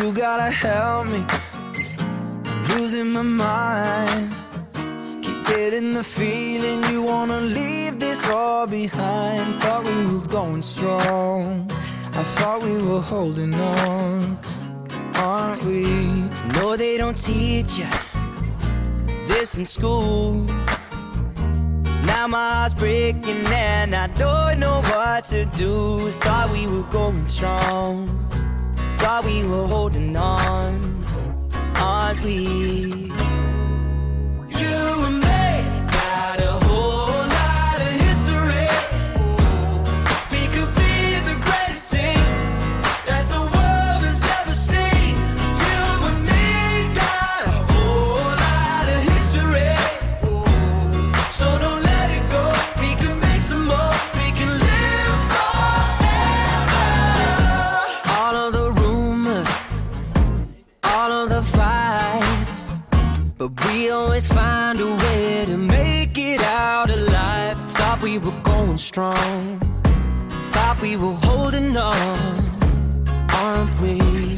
You gotta help me, I'm losing my mind. Keep getting the feeling you wanna leave this all behind. Thought we were going strong, I thought we were holding on, aren't we? No, they don't teach you this in school. Now my heart's breaking and I don't know what to do. Thought we were going strong, thought we were holding on, aren't we? You and me got a whole lot of history. We could be the greatest team that the world has ever seen. You and me got a whole lot of history. So don't let it go, we can make some more, we can live forever. All of the rumors, all of the fights, but we always find a way to make it out alive. Thought we were going strong, thought we were holding on, aren't we?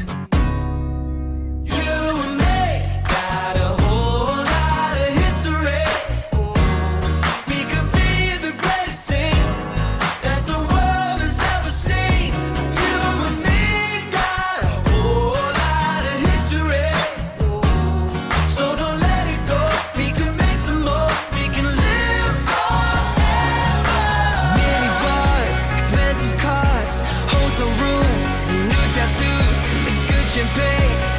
You and me got a whole lot of history. We could be the greatest team that the world has ever seen. You and me got a whole lot of history. So don't let it go, we can make some more, we can live forever. Many bars, expensive cars, hotel rooms, and new tattoos, and the good champagne.